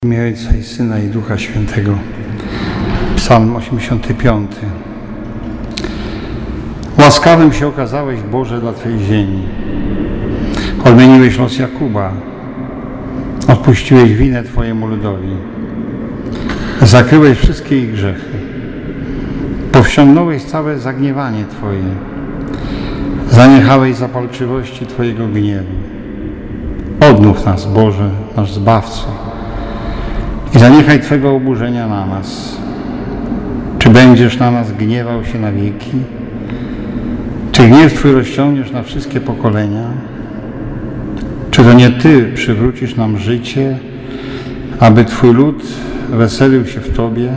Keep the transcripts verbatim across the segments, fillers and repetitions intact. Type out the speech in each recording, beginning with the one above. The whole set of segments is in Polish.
W imię Ojca i Syna i Ducha Świętego. Psalm osiemdziesiąty piąty. Łaskawym się okazałeś, Boże, dla Twojej ziemi. Odmieniłeś los Jakuba. Odpuściłeś winę Twojemu ludowi. Zakryłeś wszystkie ich grzechy. Powściągnąłeś całe zagniewanie Twoje. Zaniechałeś zapalczywości Twojego gniewu. Odnów nas, Boże, nasz Zbawco. I zaniechaj Twego oburzenia na nas. Czy będziesz na nas gniewał się na wieki? Czy gniew Twój rozciągniesz na wszystkie pokolenia? Czy to nie Ty przywrócisz nam życie, aby Twój lud weselił się w Tobie?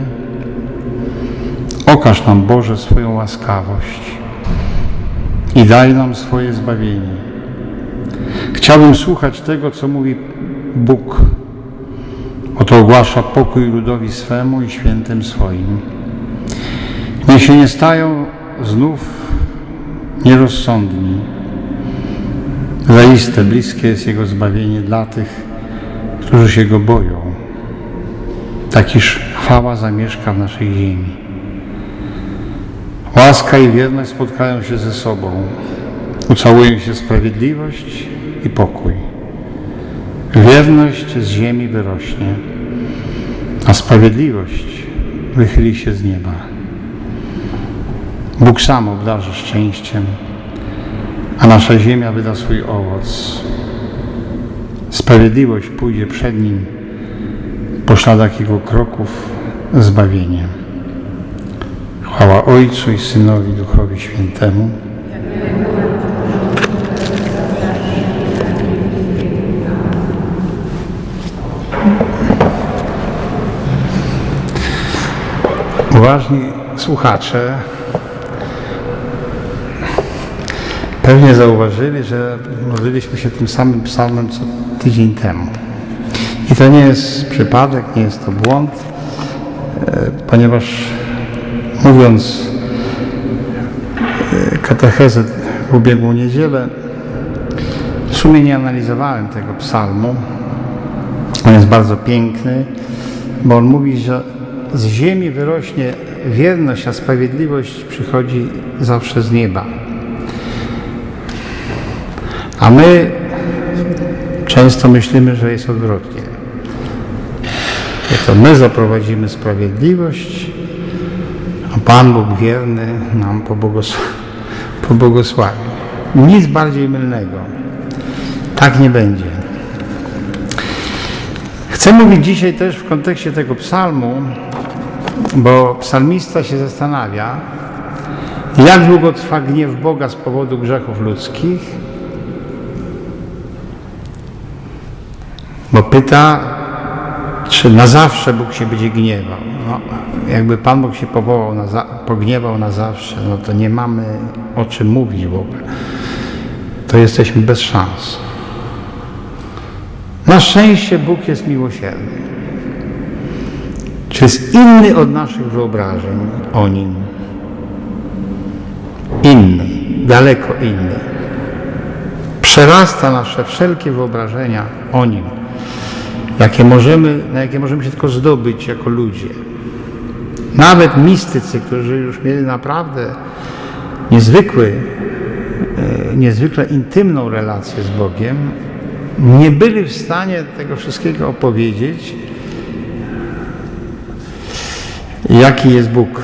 Okaż nam, Boże, swoją łaskawość i daj nam swoje zbawienie. Chciałbym słuchać tego, co mówi Bóg. Oto ogłasza pokój ludowi swemu i świętym swoim. Niech się nie stają znów nierozsądni. Zaiste bliskie jest Jego zbawienie dla tych, którzy się Go boją. Takiż chwała zamieszka w naszej ziemi. Łaska i wierność spotkają się ze sobą. Ucałują się sprawiedliwość i pokój. Wierność z ziemi wyrośnie, a sprawiedliwość wychyli się z nieba. Bóg sam obdarzy szczęściem, a nasza ziemia wyda swój owoc. Sprawiedliwość pójdzie przed Nim po śladach Jego kroków zbawieniem. Chwała Ojcu i Synowi, i Duchowi Świętemu. Uważni słuchacze pewnie zauważyli, że modliliśmy się tym samym psalmem co tydzień temu. I to nie jest przypadek, nie jest to błąd, ponieważ mówiąc katechezę w ubiegłą niedzielę, w sumie nie analizowałem tego psalmu. On jest bardzo piękny, bo on mówi, że z ziemi wyrośnie wierność, a sprawiedliwość przychodzi zawsze z nieba. A my często myślimy, że jest odwrotnie. Że to my zaprowadzimy sprawiedliwość, a Pan Bóg wierny nam pobłogosławi. Nic bardziej mylnego. Tak nie będzie. Chcę mówić dzisiaj też w kontekście tego psalmu, bo psalmista się zastanawia, jak długo trwa gniew Boga z powodu grzechów ludzkich, bo pyta, czy na zawsze Bóg się będzie gniewał. No, jakby Pan Bóg się powołał na za, pogniewał na zawsze, no to nie mamy o czym mówić w ogóle. To jesteśmy bez szans. Na szczęście Bóg jest miłosierny. Czy jest inny od naszych wyobrażeń o Nim? Inny, daleko inny. Przerasta nasze wszelkie wyobrażenia o Nim, jakie możemy, na jakie możemy się tylko zdobyć jako ludzie. Nawet mistycy, którzy już mieli naprawdę niezwykły, niezwykle intymną relację z Bogiem, nie byli w stanie tego wszystkiego opowiedzieć, jaki jest Bóg.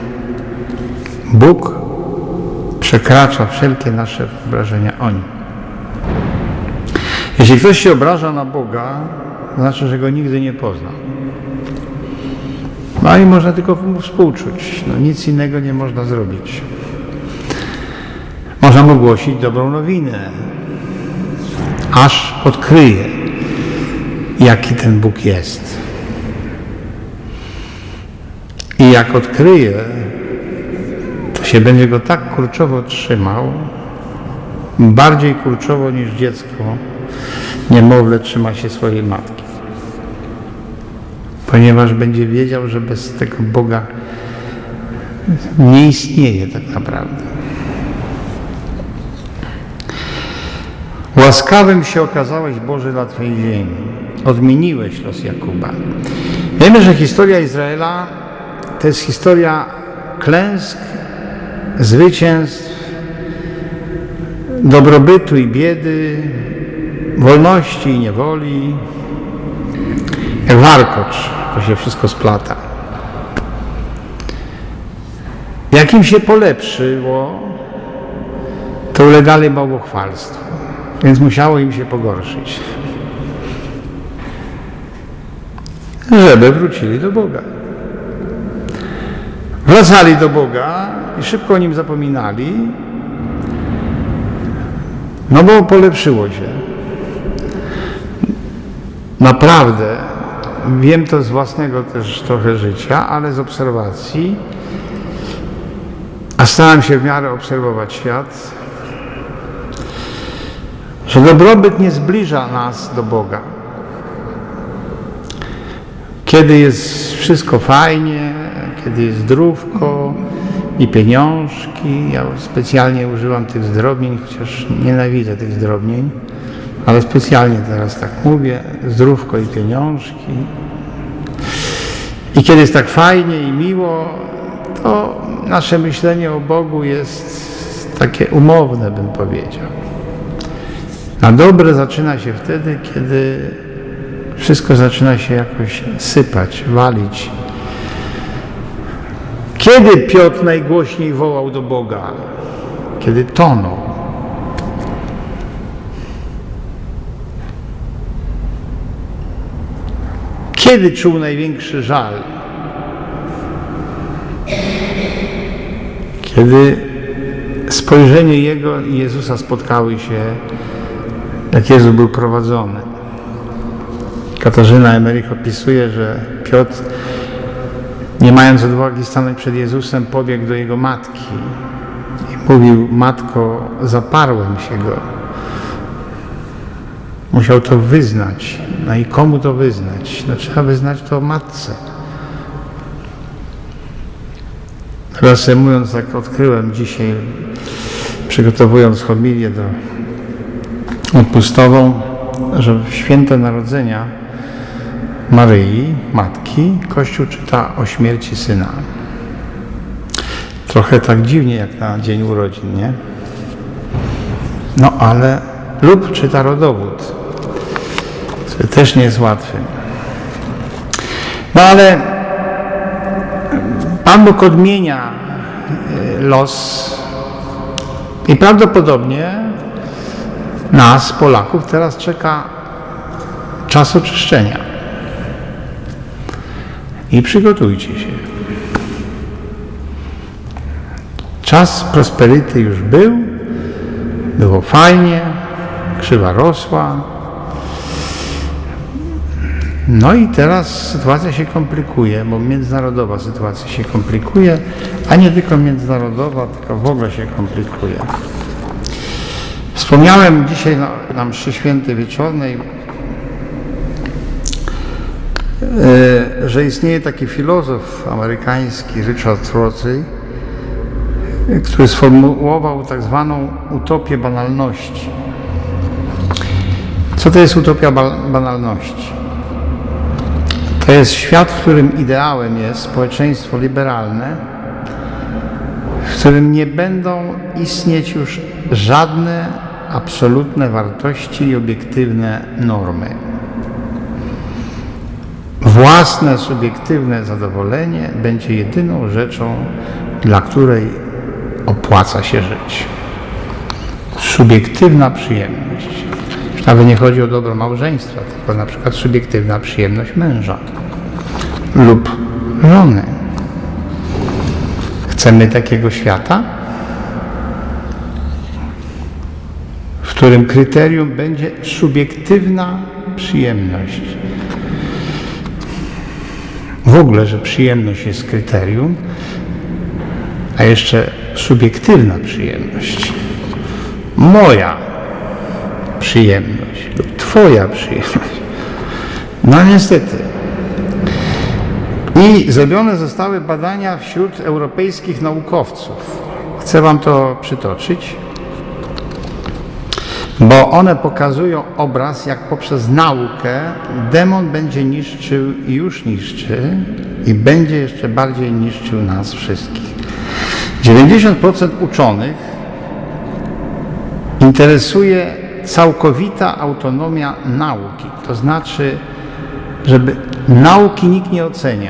Bóg przekracza wszelkie nasze wyobrażenia o Nim. Jeśli ktoś się obraża na Boga, to znaczy, że Go nigdy nie poznał. No i można tylko Mu współczuć. No, nic innego nie można zrobić. Można Mu głosić dobrą nowinę, aż odkryje, jaki ten Bóg jest. I jak odkryje, to się będzie Go tak kurczowo trzymał, bardziej kurczowo niż dziecko, niemowlę trzyma się swojej matki. Ponieważ będzie wiedział, że bez tego Boga nie istnieje tak naprawdę. Łaskawym się okazałeś, Boże, dla Twojej ziemi. Odmieniłeś los Jakuba. Wiemy, że historia Izraela to jest historia klęsk, zwycięstw, dobrobytu i biedy, wolności i niewoli. Jak warkocz, to się wszystko splata. Jak im się polepszyło, to ulegali bałwochwalstwu, więc musiało im się pogorszyć, żeby wrócili do Boga. Wracali do Boga i szybko o Nim zapominali, no bo polepszyło się. Naprawdę, wiem to z własnego też trochę życia, ale z obserwacji, a starałem się w miarę obserwować świat, że dobrobyt nie zbliża nas do Boga. Kiedy jest wszystko fajnie, kiedy jest zdrówko i pieniążki, ja specjalnie używam tych zdrobnień, chociaż nienawidzę tych zdrobnień, ale specjalnie teraz tak mówię, zdrówko i pieniążki. I kiedy jest tak fajnie i miło, to nasze myślenie o Bogu jest takie umowne, bym powiedział. Na dobre zaczyna się wtedy, kiedy wszystko zaczyna się jakoś sypać, walić. Kiedy Piotr najgłośniej wołał do Boga? Kiedy tonął. Kiedy czuł największy żal? Kiedy spojrzenie Jego i Jezusa spotkały się, jak Jezus był prowadzony. Katarzyna Emerich opisuje, że Piotr, nie mając odwagi stanąć przed Jezusem, pobiegł do Jego matki i mówił: Matko, zaparłem się Go. Musiał to wyznać. No i komu to wyznać? No trzeba wyznać to matce. Reasumując, tak odkryłem dzisiaj, przygotowując homilię do odpustową, że w święte narodzenia Maryi, matki, Kościół czyta o śmierci syna. Trochę tak dziwnie jak na dzień urodzin, nie? No ale lub czyta rodowód, co też nie jest łatwe. No ale Pan Bóg odmienia los i prawdopodobnie nas, Polaków, teraz czeka czas oczyszczenia. I przygotujcie się. Czas prosperity już był, było fajnie, krzywa rosła. No i teraz sytuacja się komplikuje, bo międzynarodowa sytuacja się komplikuje, a nie tylko międzynarodowa, tylko w ogóle się komplikuje. Wspomniałem dzisiaj na, na mszy świętej wieczornej, yy, że istnieje taki filozof amerykański Richard Rorty, yy, który sformułował tak zwaną utopię banalności. Co to jest utopia ba- banalności? To jest świat, w którym ideałem jest społeczeństwo liberalne, w którym nie będą istnieć już żadne absolutne wartości i obiektywne normy. Własne, subiektywne zadowolenie będzie jedyną rzeczą, dla której opłaca się żyć. Subiektywna przyjemność. Już nawet nie chodzi o dobro małżeństwa, tylko na przykład subiektywna przyjemność męża lub żony. Chcemy takiego świata, w którym kryterium będzie subiektywna przyjemność. W ogóle, że przyjemność jest kryterium, a jeszcze subiektywna przyjemność. Moja przyjemność lub twoja przyjemność. No niestety. I zrobione zostały badania wśród europejskich naukowców. Chcę wam to przytoczyć. bo one pokazują obraz, jak poprzez naukę demon będzie niszczył i już niszczy i będzie jeszcze bardziej niszczył nas wszystkich. dziewięćdziesiąt procent uczonych interesuje całkowita autonomia nauki, to znaczy, żeby nauki nikt nie oceniał,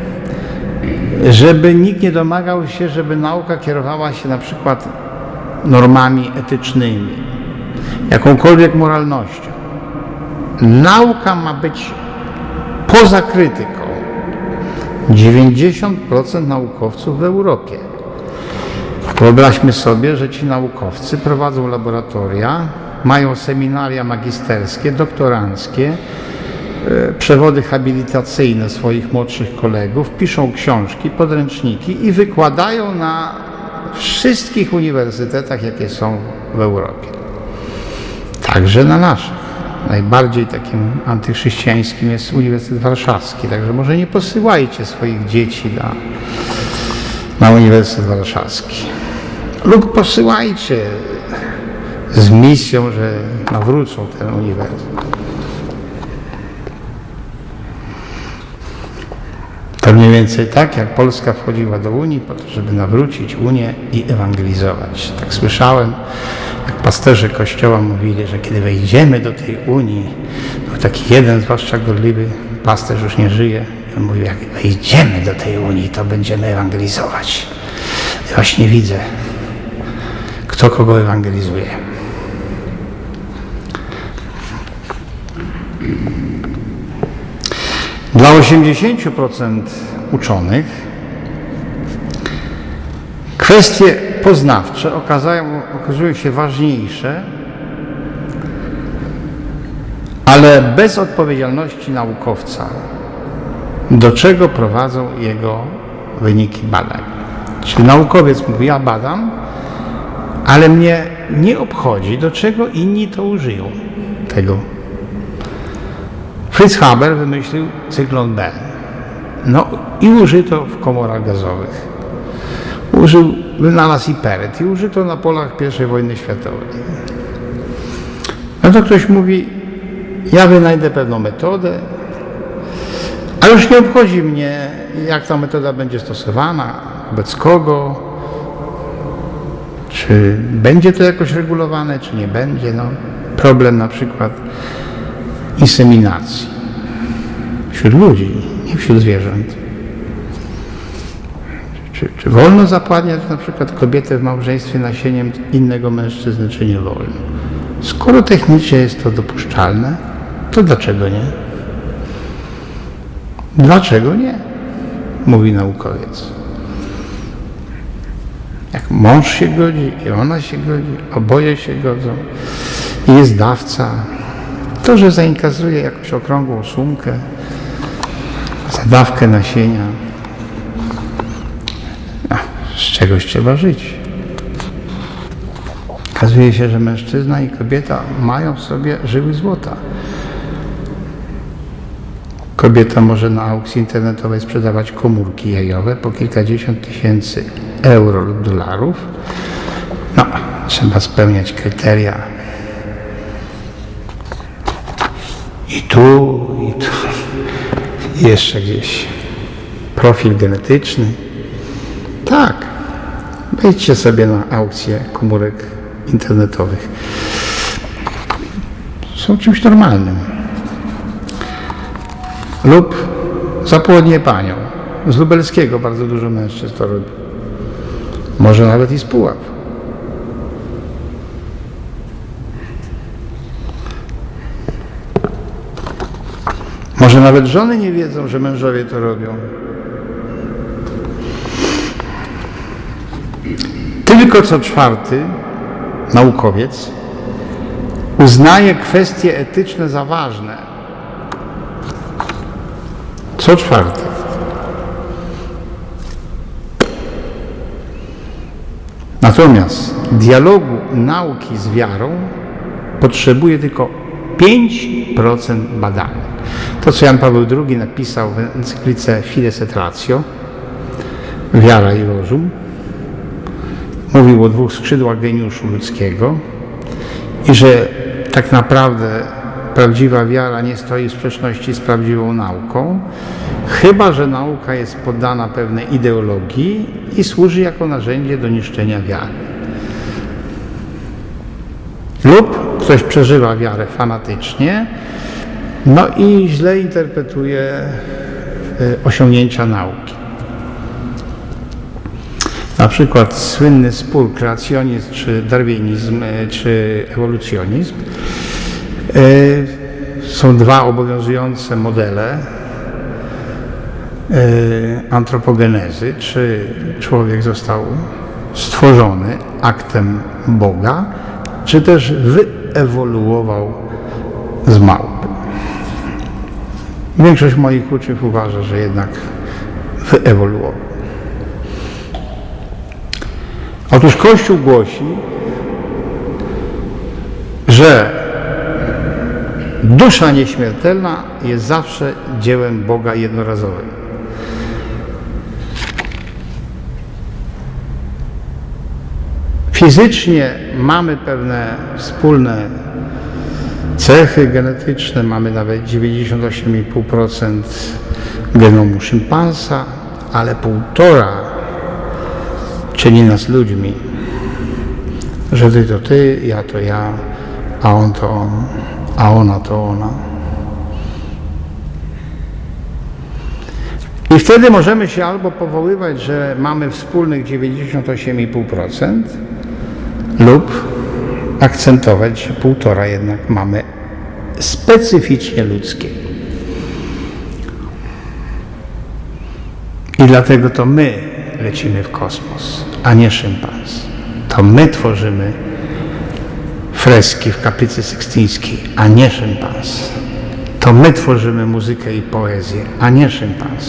żeby nikt nie domagał się, żeby nauka kierowała się na przykład normami etycznymi, jakąkolwiek moralnością. Nauka ma być poza krytyką. dziewięćdziesiąt procent naukowców w Europie. Wyobraźmy sobie, że ci naukowcy prowadzą laboratoria, mają seminaria magisterskie, doktoranckie, przewody habilitacyjne swoich młodszych kolegów, piszą książki, podręczniki i wykładają na wszystkich uniwersytetach, jakie są w Europie. Także na naszych. Najbardziej takim antychrześcijańskim jest Uniwersytet Warszawski, także może nie posyłajcie swoich dzieci na, na Uniwersytet Warszawski. Lub posyłajcie z misją, że nawrócą ten uniwersytet. To mniej więcej tak, jak Polska wchodziła do Unii po to, żeby nawrócić Unię i ewangelizować. Tak słyszałem, jak pasterze Kościoła mówili, że kiedy wejdziemy do tej Unii, był taki jeden, zwłaszcza gorliwy pasterz, już nie żyje, i on mówił, jak wejdziemy do tej Unii, to będziemy ewangelizować. I właśnie widzę, kto kogo ewangelizuje. Dla osiemdziesięciu procent uczonych kwestie poznawcze okazają, okazują się ważniejsze, ale bez odpowiedzialności naukowca, do czego prowadzą jego wyniki badań. Czyli naukowiec mówi, ja badam, ale mnie nie obchodzi, do czego inni to użyją tego. Fritz Haber wymyślił cyklon B. No i użyto w komorach gazowych. Użył, wynalazł iperyt i użyto na polach pierwszej wojny światowej. No to ktoś mówi, ja wynajdę pewną metodę, a już nie obchodzi mnie, jak ta metoda będzie stosowana, wobec kogo, czy będzie to jakoś regulowane, czy nie będzie. No, problem na przykład inseminacji wśród ludzi, nie wśród zwierząt. Czy, czy wolno zapładniać na przykład kobietę w małżeństwie nasieniem innego mężczyzny, czy nie wolno? Skoro technicznie jest to dopuszczalne, to dlaczego nie? Dlaczego nie? Mówi naukowiec. Jak mąż się godzi i ona się godzi, oboje się godzą i jest dawca, to, że zainkasuje jakąś okrągłą sumkę za dawkę nasienia, no, z czegoś trzeba żyć. Okazuje się, że mężczyzna i kobieta mają w sobie żyły złota. Kobieta może na aukcji internetowej sprzedawać komórki jajowe po kilkadziesiąt tysięcy euro lub dolarów. No, trzeba spełniać kryteria. I tu, i tu, i jeszcze gdzieś profil genetyczny. Tak, wejdźcie sobie na aukcję komórek internetowych. Są czymś normalnym. Lub zapłodnię panią. Z Lubelskiego bardzo dużo mężczyzn to robi. Może nawet i z Puław. Może nawet żony nie wiedzą, że mężowie to robią. Tylko co czwarty naukowiec uznaje kwestie etyczne za ważne. Co czwarty. Natomiast dialogu nauki z wiarą potrzebuje tylko pięć procent badanych. To, co Jan Paweł drugi napisał w encyklice Fides et Ratio, wiara i rozum, mówił o dwóch skrzydłach geniuszu ludzkiego i że tak naprawdę prawdziwa wiara nie stoi w sprzeczności z prawdziwą nauką, chyba że nauka jest poddana pewnej ideologii i służy jako narzędzie do niszczenia wiary. Lub ktoś przeżywa wiarę fanatycznie, no i źle interpretuje osiągnięcia nauki. Na przykład słynny spór kreacjonizm, czy darwinizm, czy ewolucjonizm. Są dwa obowiązujące modele antropogenezy, czy człowiek został stworzony aktem Boga, czy też wyewoluował z małpy. Większość moich uczniów uważa, że jednak wyewoluował. Otóż Kościół głosi, że dusza nieśmiertelna jest zawsze dziełem Boga jednorazowym. Fizycznie mamy pewne wspólne cechy genetyczne, mamy nawet dziewięćdziesiąt osiem i pół procent genomu szympansa, ale półtora czyni nas ludźmi, że ty to ty, ja to ja, a on to on, a ona to ona. I wtedy możemy się albo powoływać, że mamy wspólnych dziewięćdziesiąt osiem i pół procent, lub akcentować, że półtora jednak mamy specyficznie ludzkie. I dlatego to my lecimy w kosmos, a nie szympans. To my tworzymy freski w kaplicy sykstyńskiej, a nie szympans. To my tworzymy muzykę i poezję, a nie szympans.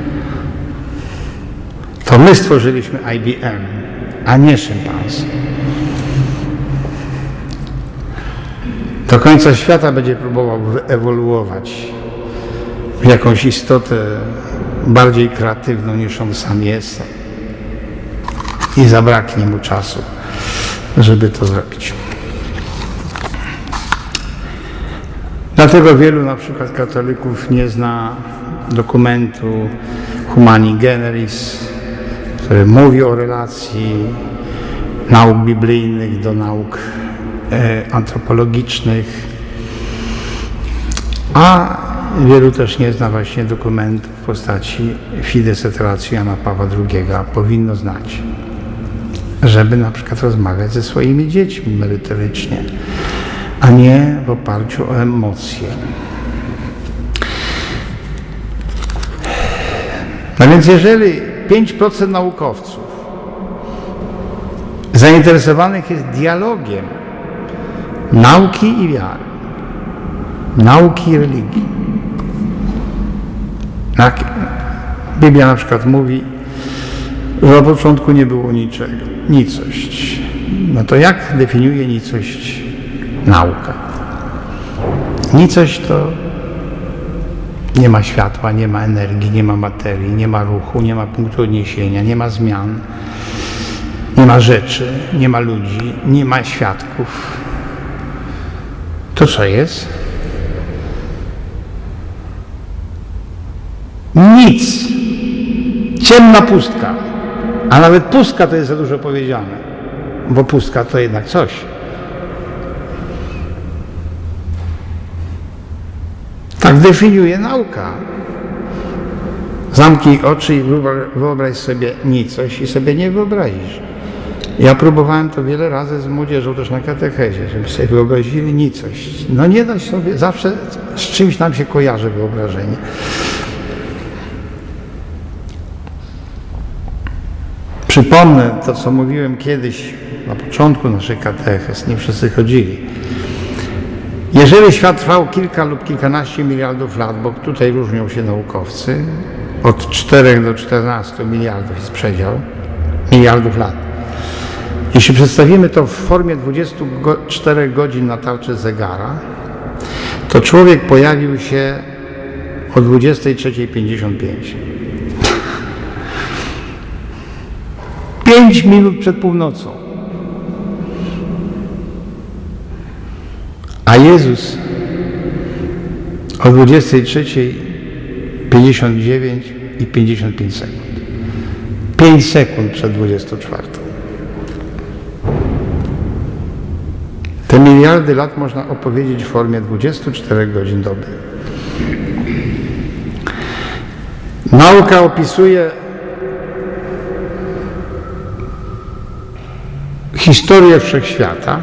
To my stworzyliśmy I B M, a nie szympans. Do końca świata będzie próbował wyewoluować w jakąś istotę bardziej kreatywną niż on sam jest. I zabraknie mu czasu, żeby to zrobić. Dlatego wielu na przykład katolików nie zna dokumentu Humani Generis, który mówi o relacji nauk biblijnych do nauk e, antropologicznych, a wielu też nie zna właśnie dokumentu w postaci Fides et Ratio Jana Pawła drugiego, a powinno znać, żeby na przykład rozmawiać ze swoimi dziećmi merytorycznie, a nie w oparciu o emocje. No więc jeżeli pięć procent naukowców zainteresowanych jest dialogiem nauki i wiary, nauki i religii, tak? Biblia na przykład mówi, że na początku nie było niczego, nicość. No to jak definiuje nicość nauka? Nicość to nie ma światła, nie ma energii, nie ma materii, nie ma ruchu, nie ma punktu odniesienia, nie ma zmian, nie ma rzeczy, nie ma ludzi, nie ma świadków. To co jest? Nic. Ciemna pustka. A nawet pustka to jest za dużo powiedziane, bo pustka to jednak coś. Tak definiuje nauka. Zamknij oczy i wyobraź sobie nicość i sobie nie wyobrazisz. Ja próbowałem to wiele razy z młodzieżą też na katechezie, żeby sobie wyobrazili nicość. No nie da się sobie, zawsze z czymś nam się kojarzy wyobrażenie. Przypomnę to, co mówiłem kiedyś na początku naszych katechez, nie wszyscy chodzili. Jeżeli świat trwał kilka lub kilkanaście miliardów lat, bo tutaj różnią się naukowcy, od czterech do czternastu miliardów jest przedział, miliardów lat. Jeśli przedstawimy to w formie dwudziestu czterech godzin na tarczy zegara, to człowiek pojawił się o dwudziestej trzeciej pięćdziesiąt pięć. Pięć minut przed północą. A Jezus o dwudziestej trzeciej pięćdziesiąt dziewięć i pięćdziesiąt pięć sekund. pięć sekund przed dwudziestą czwartą. Te miliardy lat można opowiedzieć w formie dwudziestu czterech godzin doby. Nauka opisuje historię wszechświata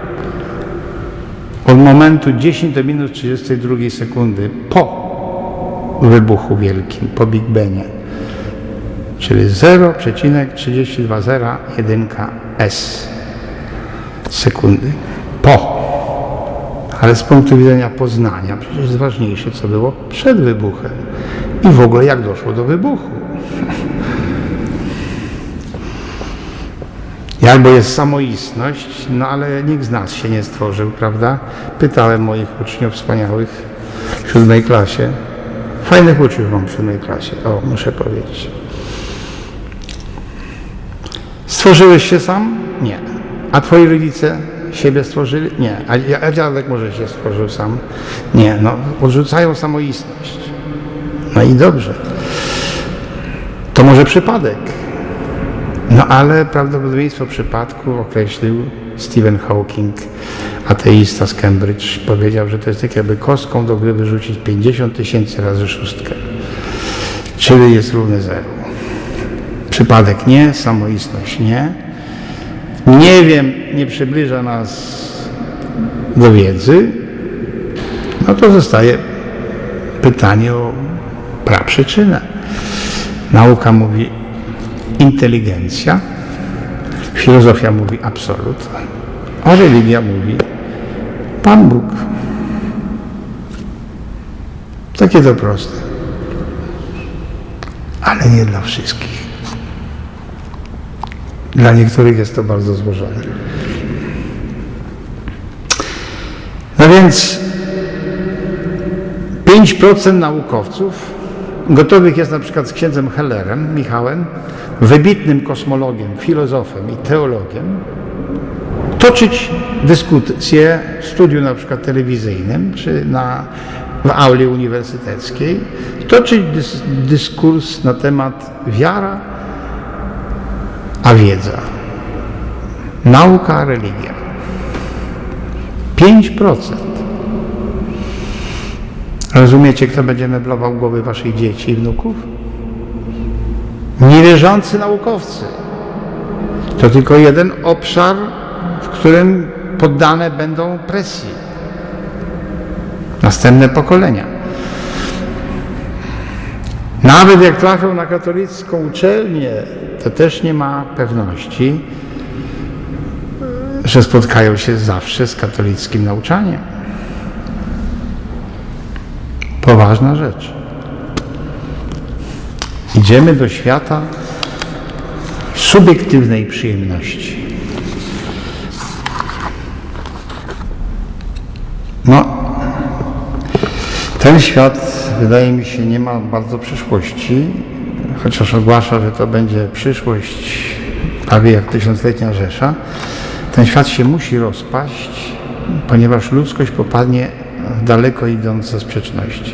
od momentu dziesięć do minus trzydziestej drugiej sekundy po wybuchu wielkim, po Big Banie, czyli zero przecinek trzydzieści dwa zero jeden s sekundy. Po. Ale z punktu widzenia poznania przecież jest ważniejsze, co było przed wybuchem i w ogóle jak doszło do wybuchu. Albo jest samoistność, no ale nikt z nas się nie stworzył, prawda? Pytałem moich uczniów wspaniałych w siódmej klasie. Fajnych uczniów mam w siódmej klasie, o, muszę powiedzieć. Stworzyłeś się sam? Nie. A twoi rodzice siebie stworzyli? Nie. A, a dziadek może się stworzył sam? Nie. No, odrzucają samoistność. No i dobrze. To może przypadek. No ale prawdopodobieństwo przypadku określił Stephen Hawking, ateista z Cambridge. Powiedział, że to jest tak jakby kostką do gry wyrzucić pięćdziesiąt tysięcy razy szóstkę. Czyli jest równe zero. Przypadek nie, samoistność nie. Nie wiem, nie przybliża nas do wiedzy. No to zostaje pytanie o praprzyczynę. Nauka mówi inteligencja, filozofia mówi absolut, a religia mówi Pan Bóg. Takie to proste. Ale nie dla wszystkich. Dla niektórych jest to bardzo złożone. No więc pięć procent naukowców gotowych jest na przykład z księdzem Hellerem, Michałem, wybitnym kosmologiem, filozofem i teologiem, toczyć dyskusję w studiu na przykład telewizyjnym, czy na, w auli uniwersyteckiej, toczyć dys, dyskurs na temat wiara, a wiedza. Nauka, religia. pięć procent. Rozumiecie, kto będzie meblował głowy waszych dzieci i wnuków? Niewierzący naukowcy. To tylko jeden obszar, w którym poddane będą presji. Następne pokolenia. Nawet jak trafią na katolicką uczelnię, to też nie ma pewności, że spotkają się zawsze z katolickim nauczaniem. Poważna rzecz. Idziemy do świata subiektywnej przyjemności. No, ten świat, wydaje mi się, nie ma bardzo przyszłości, chociaż ogłasza, że to będzie przyszłość prawie jak tysiącletnia Rzesza. Ten świat się musi rozpaść, ponieważ ludzkość popadnie w daleko idące sprzeczności.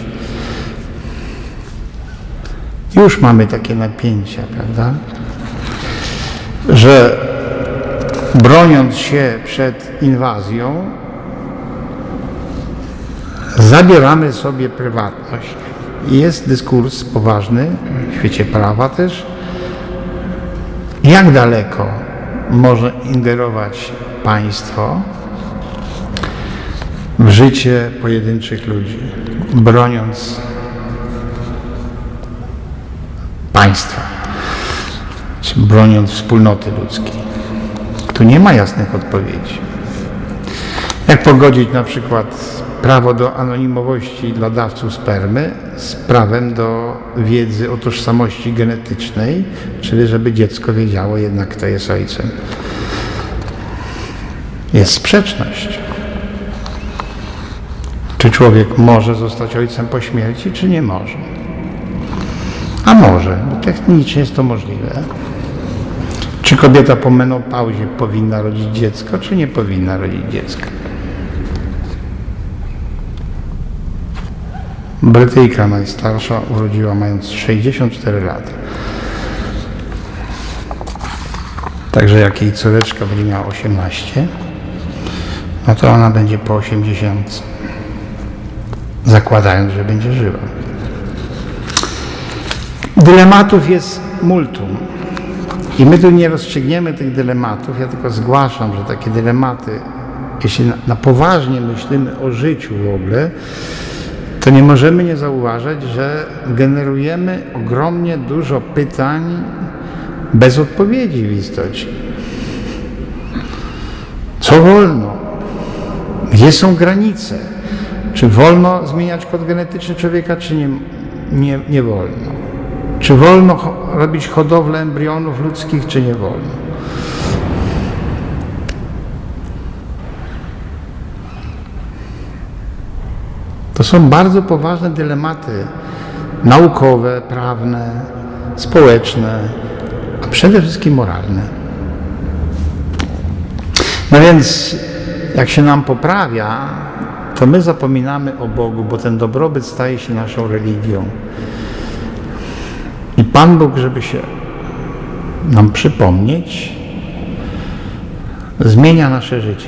Już mamy takie napięcia, prawda? Że broniąc się przed inwazją, zabieramy sobie prywatność. I jest dyskurs poważny, w świecie prawa też, jak daleko może ingerować państwo w życie pojedynczych ludzi, broniąc państwa, czy broniąc wspólnoty ludzkiej. Tu nie ma jasnych odpowiedzi. Jak pogodzić na przykład prawo do anonimowości dla dawców spermy z prawem do wiedzy o tożsamości genetycznej, czyli żeby dziecko wiedziało jednak, kto jest ojcem. Jest sprzeczność. Czy człowiek może zostać ojcem po śmierci, czy nie może? A może, bo technicznie jest to możliwe. Czy kobieta po menopauzie powinna rodzić dziecko, czy nie powinna rodzić dziecka? Brytyjka najstarsza urodziła mając sześćdziesiąt cztery lata. Także jak jej córeczka będzie miała osiemnaście, no to ona będzie po osiemdziesiątce. Zakładając, że będzie żywa. Dylematów jest multum. I my tu nie rozstrzygniemy tych dylematów, ja tylko zgłaszam, że takie dylematy, jeśli na, na poważnie myślimy o życiu w ogóle, to nie możemy nie zauważyć, że generujemy ogromnie dużo pytań bez odpowiedzi w istocie. Co wolno? Gdzie są granice? Czy wolno zmieniać kod genetyczny człowieka, czy nie, nie, nie wolno? Czy wolno ho- robić hodowlę embrionów ludzkich, czy nie wolno? To są bardzo poważne dylematy naukowe, prawne, społeczne, a przede wszystkim moralne. No więc jak się nam poprawia, to my zapominamy o Bogu, bo ten dobrobyt staje się naszą religią. I Pan Bóg, żeby się nam przypomnieć, zmienia nasze życie.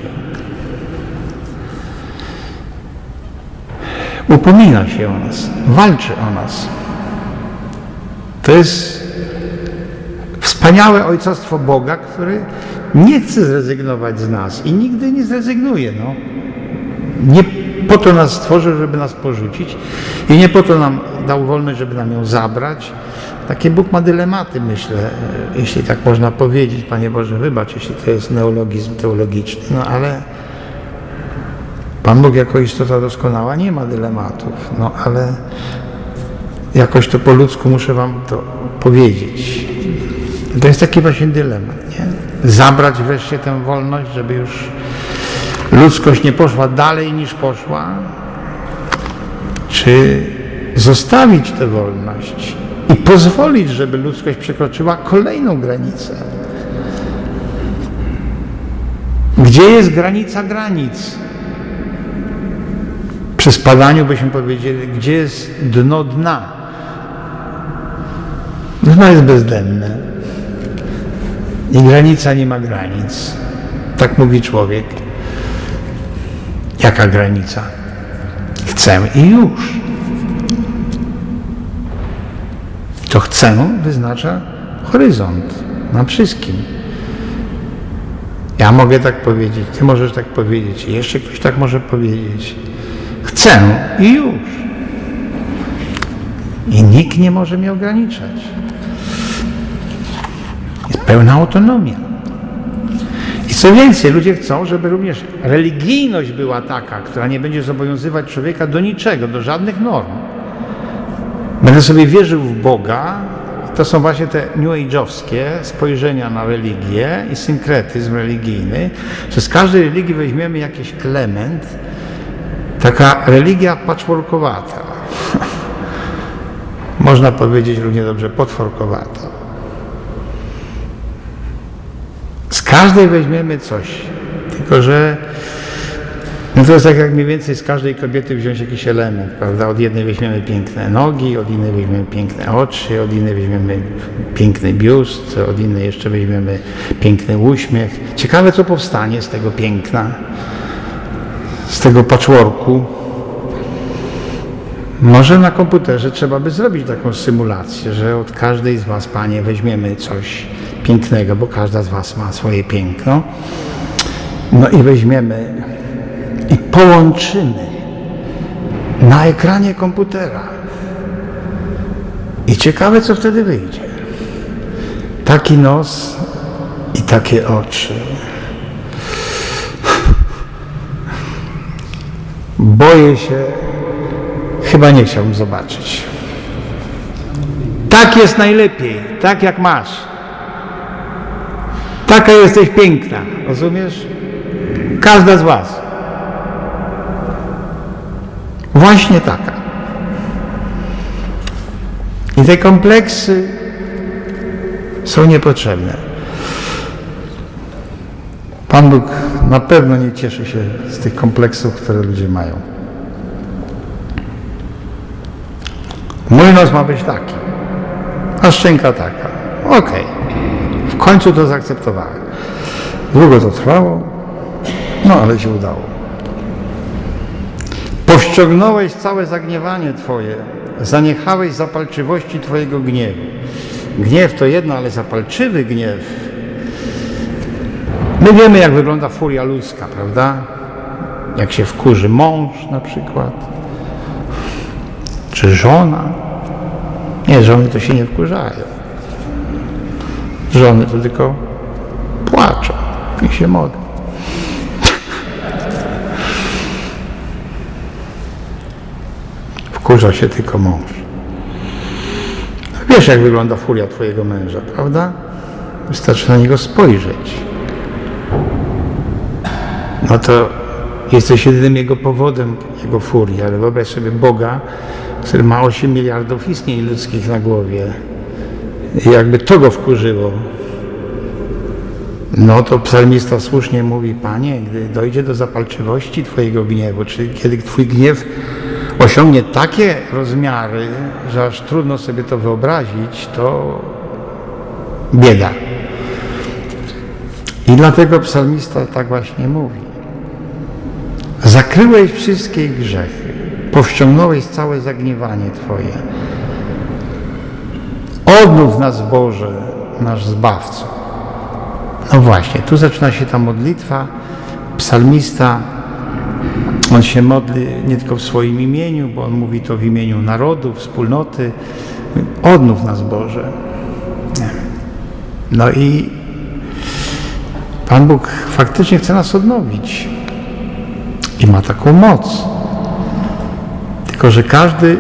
Upomina się o nas, walczy o nas. To jest wspaniałe ojcostwo Boga, który nie chce zrezygnować z nas i nigdy nie zrezygnuje. No. Nie po to nas stworzył, żeby nas porzucić i nie po to nam dał wolność, żeby nam ją zabrać. Takie Bóg ma dylematy, myślę, jeśli tak można powiedzieć. Panie Boże, wybacz, jeśli to jest neologizm teologiczny, no ale Pan Bóg jako istota doskonała nie ma dylematów, no ale jakoś to po ludzku muszę wam to powiedzieć. To jest taki właśnie dylemat, nie? Zabrać wreszcie tę wolność, żeby już ludzkość nie poszła dalej niż poszła, czy zostawić tę wolność i pozwolić, żeby ludzkość przekroczyła kolejną granicę. Gdzie jest granica granic? Przy spadaniu byśmy powiedzieli, gdzie jest dno dna? Dno jest bezdenne i granica nie ma granic. Tak mówi człowiek. Jaka granica? Chcę i już. To chcę wyznacza horyzont na wszystkim. Ja mogę tak powiedzieć, ty możesz tak powiedzieć, i jeszcze ktoś tak może powiedzieć. Chcę i już. I nikt nie może mnie ograniczać. Jest pełna autonomia. I co więcej, ludzie chcą, żeby również religijność była taka, która nie będzie zobowiązywać człowieka do niczego, do żadnych norm. Będę sobie wierzył w Boga. To są właśnie te new age'owskie spojrzenia na religię i synkretyzm religijny, że z każdej religii weźmiemy jakiś element, taka religia patchworkowata. Można powiedzieć równie dobrze potworkowata. Z każdej weźmiemy coś, tylko że no to jest tak jak mniej więcej z każdej kobiety wziąć jakiś element, prawda? Od jednej weźmiemy piękne nogi, od innej weźmiemy piękne oczy, od innej weźmiemy piękny biust, od innej jeszcze weźmiemy piękny uśmiech. Ciekawe, co powstanie z tego piękna, z tego patchworku. Może na komputerze trzeba by zrobić taką symulację, że od każdej z was, panie, weźmiemy coś pięknego, bo każda z was ma swoje piękno. No i weźmiemy i połączymy na ekranie komputera. I ciekawe, co wtedy wyjdzie. Taki nos i takie oczy. Boję się, chyba nie chciałbym zobaczyć. Tak jest najlepiej, tak jak masz. Taka jesteś piękna, rozumiesz? Każda z was. Właśnie taka. I te kompleksy są niepotrzebne. Pan Bóg na pewno nie cieszy się z tych kompleksów, które ludzie mają. Mój nos ma być taki, a szczęka taka. Okej. Okay. W końcu to zaakceptowałem. Długo to trwało, no ale się udało. Powściągnąłeś całe zagniewanie Twoje, zaniechałeś zapalczywości Twojego gniewu. Gniew to jedno, ale zapalczywy gniew. My wiemy, jak wygląda furia ludzka, prawda? Jak się wkurzy mąż na przykład, czy żona. Nie, żony to się nie wkurzają. Żony to tylko płaczą i się modlą. Wkurza się tylko mąż. Wiesz, jak wygląda furia Twojego męża, prawda? Wystarczy na niego spojrzeć. No to jesteś jedynym jego powodem, jego furii, ale wyobraź sobie Boga, który ma osiem miliardów istnień ludzkich na głowie. I jakby to go wkurzyło, no to psalmista słusznie mówi: Panie, gdy dojdzie do zapalczywości Twojego gniewu, czyli kiedy Twój gniew osiągnie takie rozmiary, że aż trudno sobie to wyobrazić, to bieda. I dlatego psalmista tak właśnie mówi. Zakryłeś wszystkie grzechy, powściągnąłeś całe zagniewanie Twoje. Odnów nas, Boże, nasz Zbawco. No właśnie, tu zaczyna się ta modlitwa. Psalmista, on się modli nie tylko w swoim imieniu, bo on mówi to w imieniu narodu, wspólnoty. Odnów nas, Boże. No i Pan Bóg faktycznie chce nas odnowić. I ma taką moc. Tylko że każdy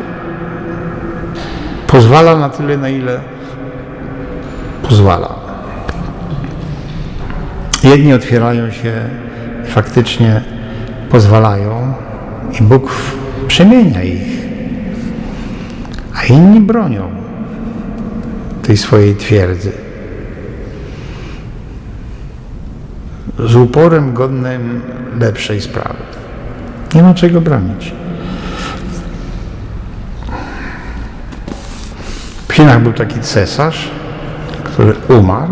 pozwala na tyle, na ile pozwala. Jedni otwierają się i faktycznie pozwalają i Bóg przemienia ich, a inni bronią tej swojej twierdzy. Z uporem godnym lepszej sprawy. Nie ma czego bronić. W Chinach był taki cesarz, który umarł.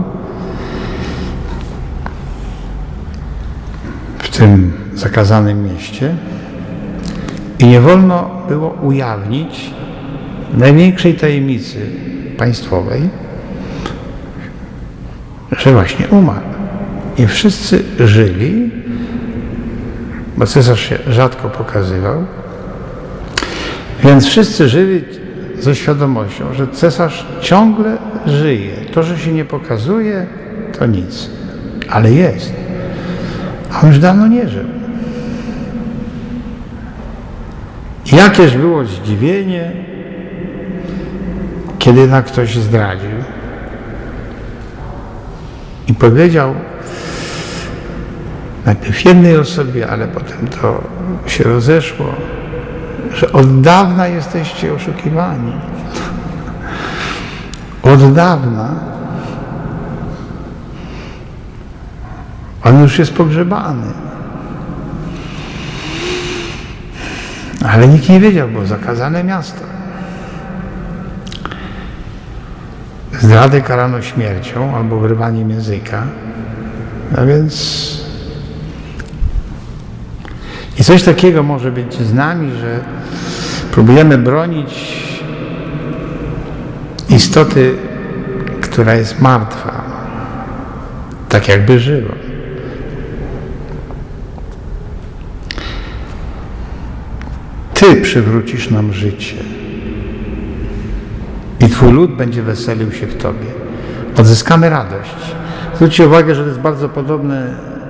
W tym zakazanym mieście i nie wolno było ujawnić największej tajemnicy państwowej, że właśnie umarł. I wszyscy żyli, bo cesarz się rzadko pokazywał, więc wszyscy żyli ze świadomością, że cesarz ciągle żyje. To, że się nie pokazuje, to nic, ale jest. A on już dawno nie żył. Jakież było zdziwienie, kiedy jednak ktoś zdradził i powiedział najpierw jednej osobie, ale potem to się rozeszło, że od dawna jesteście oszukiwani. Od dawna. On już jest pogrzebany. Ale nikt nie wiedział, bo zakazane miasto. Zdradę karano śmiercią albo wyrwaniem języka. A więc i coś takiego może być z nami, że próbujemy bronić istoty, która jest martwa, tak jakby żyła. Ty przywrócisz nam życie i Twój lud będzie weselił się w Tobie. Odzyskamy radość. Zwróćcie uwagę, że to jest bardzo podobne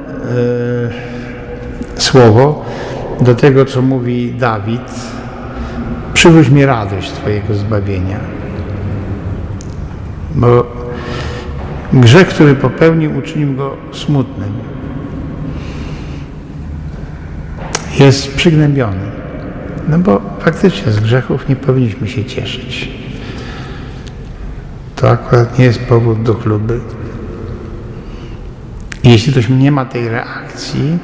e, słowo do tego, co mówi Dawid. Przywróć mi radość Twojego zbawienia. Bo grzech, który popełnił, uczynił go smutnym. Jest przygnębiony. No bo faktycznie z grzechów nie powinniśmy się cieszyć. To akurat nie jest powód do chluby. Jeśli ktoś nie ma tej reakcji,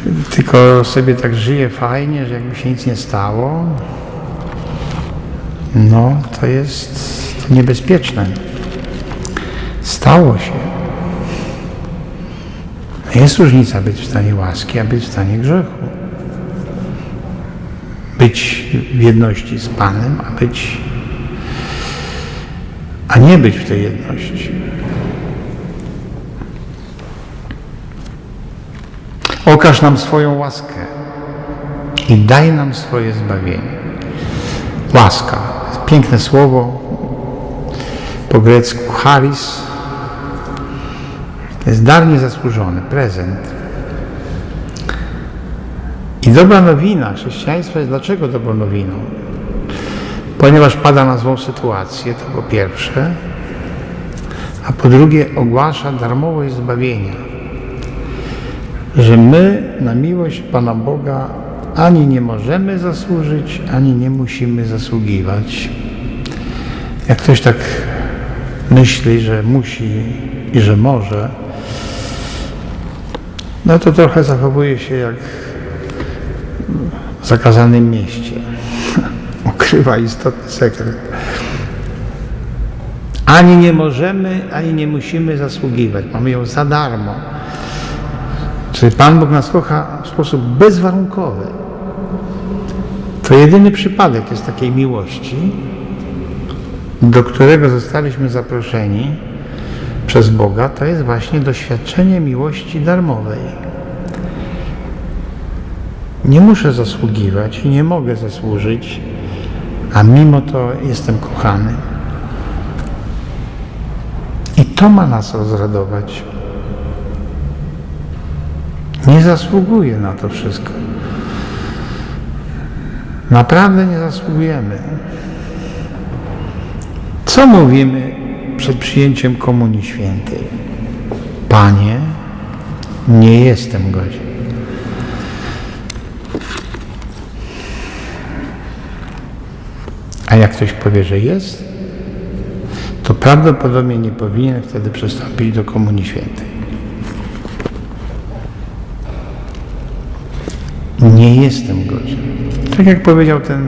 tylko sobie tak żyje fajnie, że jakby się nic nie stało, no to jest niebezpieczne. Stało się. Jest różnica być w stanie łaski, a być w stanie grzechu. Być w jedności z Panem, a być, a nie być w tej jedności. Okaż nam swoją łaskę i daj nam swoje zbawienie. Łaska. Piękne słowo. Po grecku charis. To jest dar niezasłużony, prezent. I dobra nowina chrześcijaństwa jest dlaczego dobrą nowiną? Ponieważ pada na złą sytuację, to po pierwsze, a po drugie ogłasza darmowość zbawienia. Że my na miłość Pana Boga ani nie możemy zasłużyć, ani nie musimy zasługiwać. Jak ktoś tak myśli, że musi i że może, no to trochę zachowuje się jak w zakazanym mieście. Ukrywa istotny sekret. Ani nie możemy, ani nie musimy zasługiwać. Mamy ją za darmo. Czyli Pan Bóg nas kocha w sposób bezwarunkowy. To jedyny przypadek jest takiej miłości, do którego zostaliśmy zaproszeni przez Boga, to jest właśnie doświadczenie miłości darmowej. Nie muszę zasługiwać i nie mogę zasłużyć, a mimo to jestem kochany. I to ma nas rozradować. Nie zasługuję na to wszystko. Naprawdę nie zasługujemy. Co mówimy przed przyjęciem Komunii Świętej? Panie, nie jestem godzien. A jak ktoś powie, że jest, to prawdopodobnie nie powinien wtedy przystąpić do Komunii Świętej. Nie jestem godzien. Tak jak powiedział ten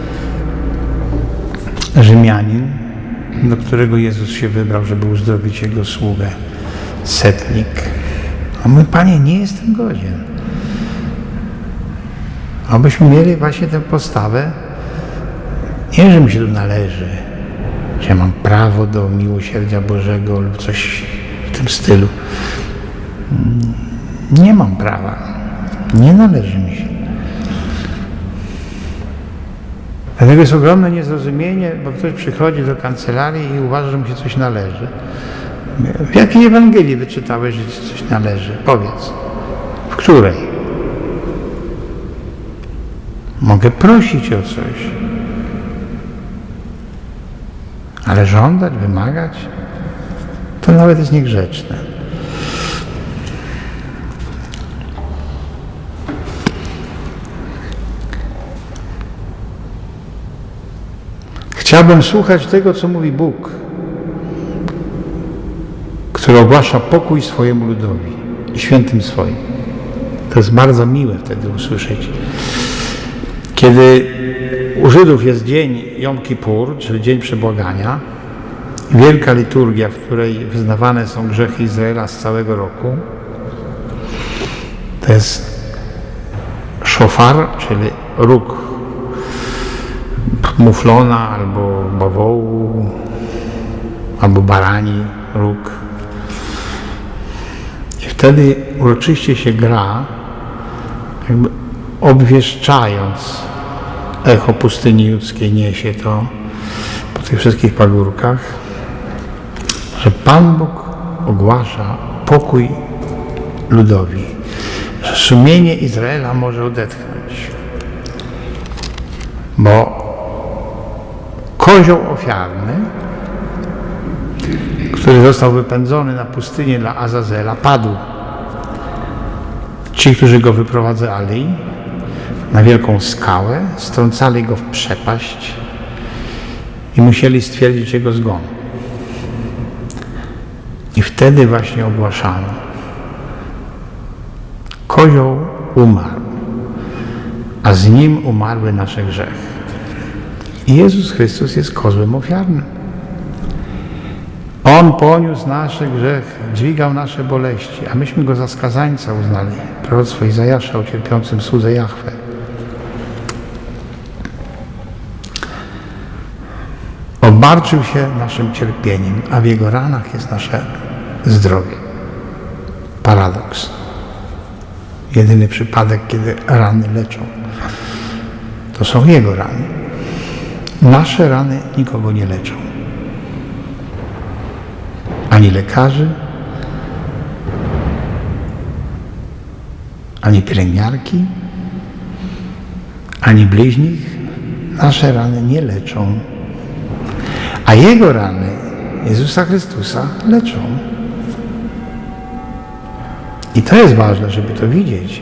Rzymianin, do którego Jezus się wybrał, żeby uzdrowić jego sługę, setnik. A mój Panie, nie jestem godzien. Abyśmy mieli właśnie tę postawę, nie, że mi się tu należy, że mam prawo do miłosierdzia Bożego lub coś w tym stylu. Nie mam prawa. Nie należy mi się. Dlatego jest ogromne niezrozumienie, bo ktoś przychodzi do kancelarii i uważa, że mu się coś należy. W jakiej Ewangelii wyczytałeś, że ci coś należy? Powiedz. W której? Mogę prosić o coś. Ale żądać, wymagać, to nawet jest niegrzeczne. Chciałbym słuchać tego, co mówi Bóg, który ogłasza pokój swojemu ludowi i świętym swoim. To jest bardzo miłe wtedy usłyszeć. Kiedy u Żydów jest dzień Jom Kippur, czyli dzień przebłagania, wielka liturgia, w której wyznawane są grzechy Izraela z całego roku, to jest szofar, czyli róg muflona albo bawołu, albo barani róg. I wtedy uroczyście się gra, jakby obwieszczając, echo pustyni judzkiej niesie to po tych wszystkich pagórkach, że Pan Bóg ogłasza pokój ludowi, że sumienie Izraela może odetchnąć, bo kozioł ofiarny, który został wypędzony na pustynię dla Azazela, padł. Ci, którzy go wyprowadzali na wielką skałę, strącali go w przepaść i musieli stwierdzić jego zgon. I wtedy właśnie ogłaszano: kozioł umarł, a z nim umarły nasze grzechy. I Jezus Chrystus jest kozłem ofiarnym. On poniósł nasze grzechy, dźwigał nasze boleści, a myśmy Go za skazańca uznali. Proroctwo Izajasza o cierpiącym słudze Jahwe. Obarczył się naszym cierpieniem, a w Jego ranach jest nasze zdrowie. Paradoks. Jedyny przypadek, kiedy rany leczą, to są Jego rany. Nasze rany nikogo nie leczą. Ani lekarzy, ani pielęgniarki, ani bliźnich. Nasze rany nie leczą. A Jego rany, Jezusa Chrystusa, leczą. I to jest ważne, żeby to widzieć.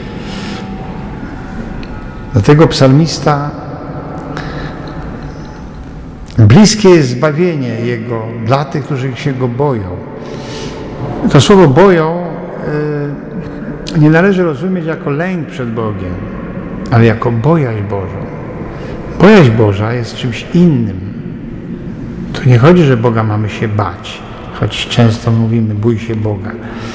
Dlatego psalmista, bliskie jest zbawienie Jego dla tych, którzy się Go boją. To słowo boją yy, nie należy rozumieć jako lęk przed Bogiem, ale jako bojaźń Bożą. Bojaźń Boża jest czymś innym. Tu nie chodzi, że Boga mamy się bać, choć często mówimy, bój się Boga.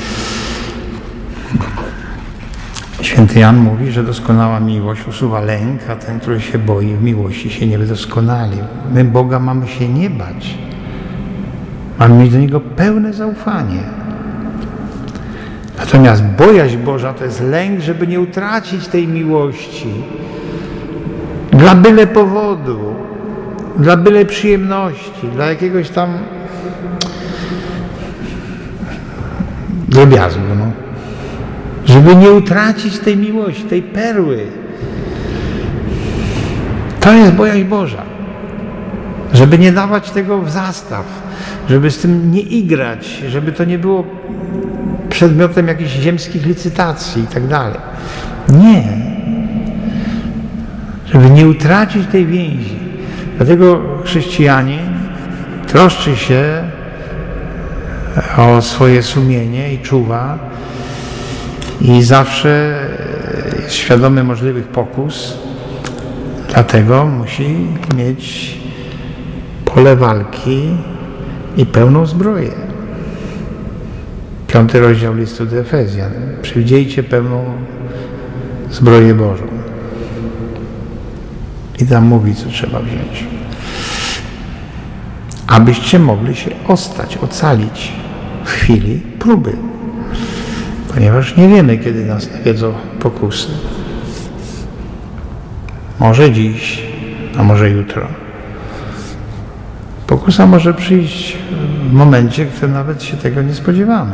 Święty Jan mówi, że doskonała miłość usuwa lęk, a ten, który się boi, w miłości się nie wydoskonalił. My Boga mamy się nie bać. Mamy mieć do Niego pełne zaufanie. Natomiast bojaźń Boża to jest lęk, żeby nie utracić tej miłości dla byle powodu, dla byle przyjemności, dla jakiegoś tam drobiazgu, no. Żeby nie utracić tej miłości, tej perły. To jest bojaźń Boża. Żeby nie dawać tego w zastaw, żeby z tym nie igrać, żeby to nie było przedmiotem jakichś ziemskich licytacji i tak dalej. Nie. Żeby nie utracić tej więzi. Dlatego chrześcijanin troszczy się o swoje sumienie i czuwa i zawsze jest świadomy możliwych pokus, dlatego musi mieć pole walki i pełną zbroję. Piąty rozdział listu do Efezjan. Przywdziejcie pełną zbroję Bożą. I tam mówi, co trzeba wziąć. Abyście mogli się ostać, ocalić w chwili próby. Ponieważ nie wiemy, kiedy nas nawiedzą pokusy. Może dziś, a może jutro. Pokusa może przyjść w momencie, gdy nawet się tego nie spodziewamy.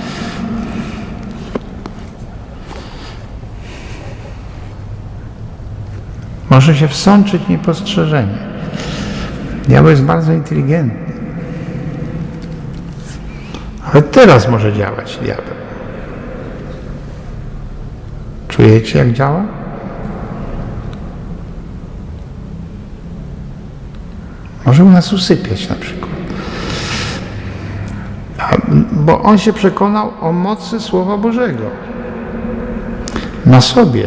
Może się wsączyć niepostrzeżenie. Diabeł jest bardzo inteligentny. Ale teraz może działać diabeł. Czujecie, jak działa? Może u nas usypiać na przykład. A, bo on się przekonał o mocy Słowa Bożego. Na sobie.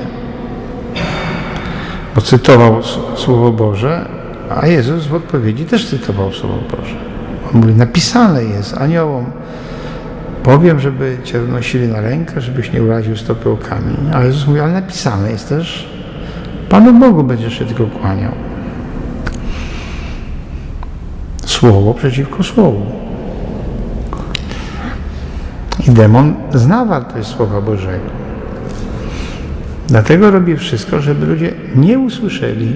Bo cytował Słowo Boże, a Jezus w odpowiedzi też cytował Słowo Boże. On mówi, napisane jest aniołom, powiem, żeby Cię nosili na rękę, żebyś nie uraził stopy o kamień. A Jezus mówi, ale napisane jest też, Panu Bogu będziesz się tylko kłaniał. Słowo przeciwko słowu. I demon zna wartość Słowa Bożego. Dlatego robi wszystko, żeby ludzie nie usłyszeli.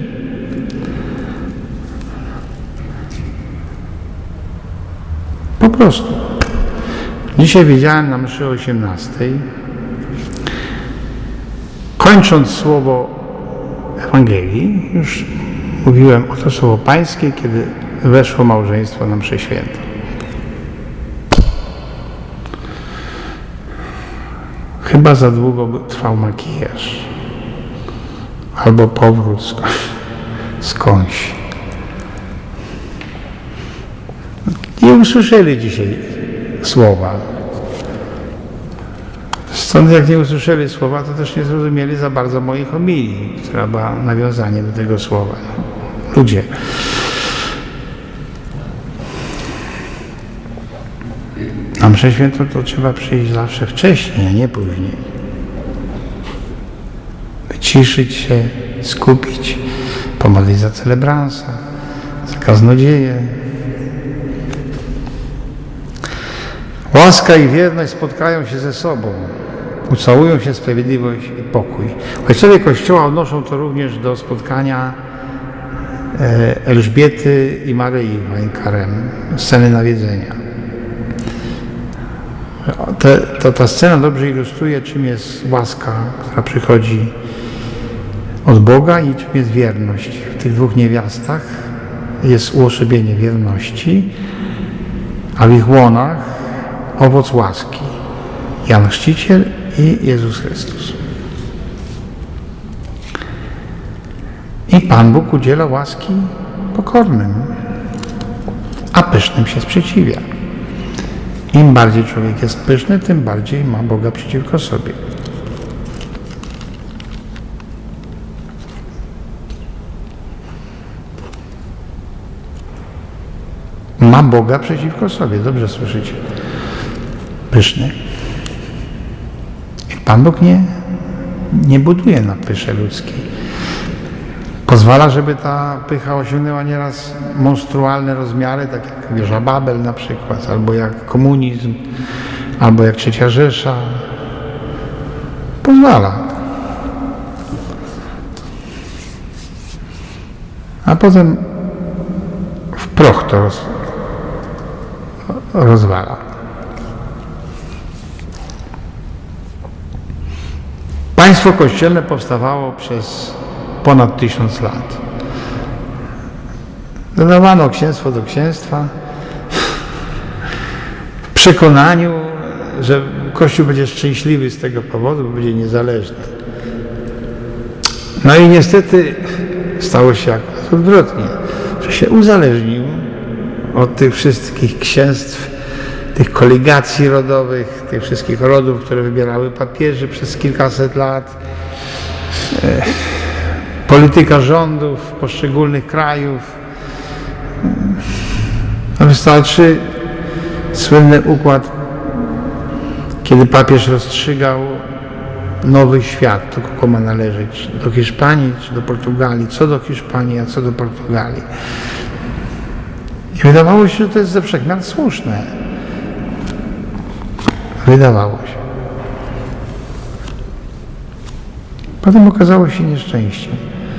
Po prostu. Dzisiaj wiedziałem na mszy osiemnastej, kończąc słowo Ewangelii, już mówiłem o to słowo pańskie, kiedy weszło małżeństwo na mszę świętą. Chyba za długo trwał makijaż. Albo powrót skądś. skądś. Nie usłyszeli dzisiaj słowa. Stąd jak nie usłyszeli słowa, to też nie zrozumieli za bardzo mojej homilii, która była nawiązaniem do tego słowa. ludzie. Na mszę świętą to trzeba przyjść zawsze wcześniej, a nie później. Wyciszyć się, skupić, pomodlić za celebransa, za kaznodzieję. Łaska i wierność spotkają się ze sobą. Ucałują się sprawiedliwość i pokój. Ojcowie Kościoła odnoszą to również do spotkania Elżbiety i Maryi w Ain-Karem, sceny nawiedzenia. Te, to, ta scena dobrze ilustruje, czym jest łaska, która przychodzi od Boga i czym jest wierność. W tych dwóch niewiastach jest uosobienie wierności, a w ich łonach owoc łaski. Jan Chrzciciel i Jezus Chrystus. I Pan Bóg udziela łaski pokornym, a pysznym się sprzeciwia. Im bardziej człowiek jest pyszny, tym bardziej ma Boga przeciwko sobie. Ma Boga przeciwko sobie, dobrze słyszycie? Pyszny. I Pan Bóg nie, nie buduje na pysze ludzkiej. Pozwala, żeby ta pycha osiągnęła nieraz monstrualne rozmiary, tak jak wieża Babel na przykład, albo jak komunizm, albo jak Trzecia Rzesza. Pozwala. A potem w proch to roz, rozwala. Państwo kościelne powstawało przez ponad tysiąc lat. Dodawano księstwo do księstwa w przekonaniu, że Kościół będzie szczęśliwy z tego powodu, bo będzie niezależny. No i niestety stało się akurat odwrotnie, że się uzależnił od tych wszystkich księstw, tych koligacji rodowych, tych wszystkich rodów, które wybierały papieży przez kilkaset lat. Polityka rządów poszczególnych krajów. Wystarczy słynny układ, kiedy papież rozstrzygał nowy świat, do kogo ma należeć, do Hiszpanii czy do Portugalii, co do Hiszpanii, a co do Portugalii. I wydawało się, że to jest ze wszechmiar słuszne. Wydawało się. Potem okazało się nieszczęściem.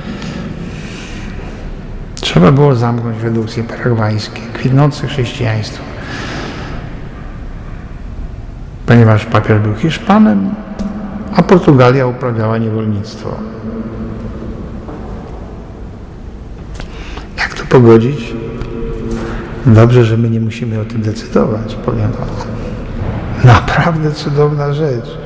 Trzeba było zamknąć redukcje paragwajskie, kwitnące chrześcijaństwo. Ponieważ papież był Hiszpanem, a Portugalia uprawiała niewolnictwo. Jak to pogodzić? Dobrze, że my nie musimy o tym decydować, powiem wam. Naprawdę cudowna rzecz.